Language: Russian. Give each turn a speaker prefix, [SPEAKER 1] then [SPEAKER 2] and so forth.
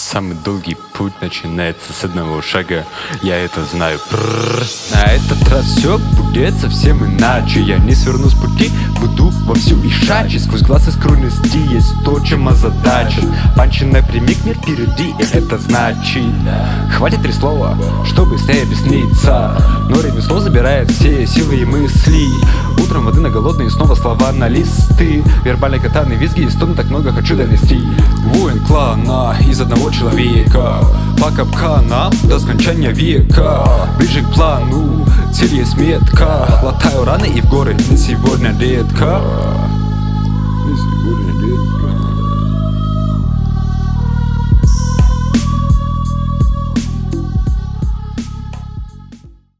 [SPEAKER 1] Самый долгий путь начинается с одного шага. Я это знаю. На этот раз все будет совсем иначе. Я не сверну с пути, буду вовсю и шачить. Сквозь глаз искру нести есть то, чем озадачен. Панчи напрямик, мир впереди, и это значит хватит 3 слова, чтобы быстрее объясниться. Но ремесло забирает все силы и мысли. Утром воды на голодные, снова слова на листы. Вербальные катаны, визги и стоны, так много хочу донести. Воин клана из одного человека, по капканам до скончания века. Ближе к плану, цель есть метка. Латаю раны и в горы, не сегодня редко. Не сегодня редко.